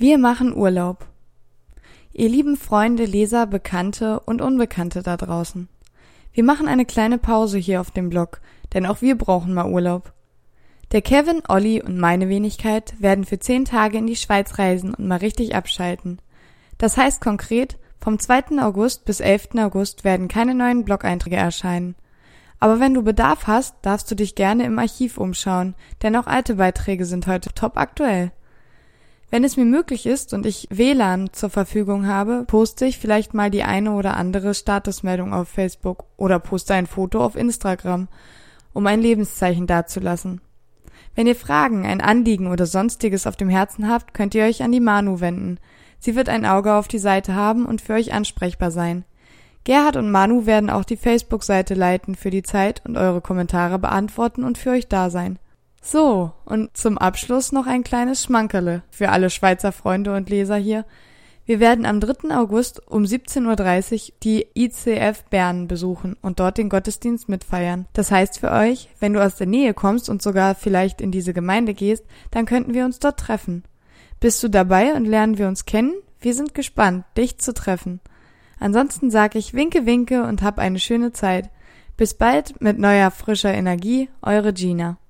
Wir machen Urlaub. Ihr lieben Freunde, Leser, Bekannte und Unbekannte da draußen. Wir machen eine kleine Pause hier auf dem Blog, denn auch wir brauchen mal Urlaub. Der Kevin, Olli und meine Wenigkeit werden für 10 Tage in die Schweiz reisen und mal richtig abschalten. Das heißt konkret, vom 2. August bis 11. August werden keine neuen Blog-Einträge erscheinen. Aber wenn du Bedarf hast, darfst du dich gerne im Archiv umschauen, denn auch alte Beiträge sind heute top aktuell. Wenn es mir möglich ist und ich WLAN zur Verfügung habe, poste ich vielleicht mal die eine oder andere Statusmeldung auf Facebook oder poste ein Foto auf Instagram, um ein Lebenszeichen dazulassen. Wenn ihr Fragen, ein Anliegen oder Sonstiges auf dem Herzen habt, könnt ihr euch an die Manu wenden. Sie wird ein Auge auf die Seite haben und für euch ansprechbar sein. Gerhard und Manu werden auch die Facebook-Seite leiten für die Zeit und eure Kommentare beantworten und für euch da sein. So, und zum Abschluss noch ein kleines Schmankerle für alle Schweizer Freunde und Leser hier. Wir werden am 3. August um 17:30 Uhr die ICF Bern besuchen und dort den Gottesdienst mitfeiern. Das heißt für euch, wenn du aus der Nähe kommst und sogar vielleicht in diese Gemeinde gehst, dann könnten wir uns dort treffen. Bist du dabei und lernen wir uns kennen? Wir sind gespannt, dich zu treffen. Ansonsten sage ich Winke, Winke und hab eine schöne Zeit. Bis bald mit neuer, frischer Energie, eure Gina.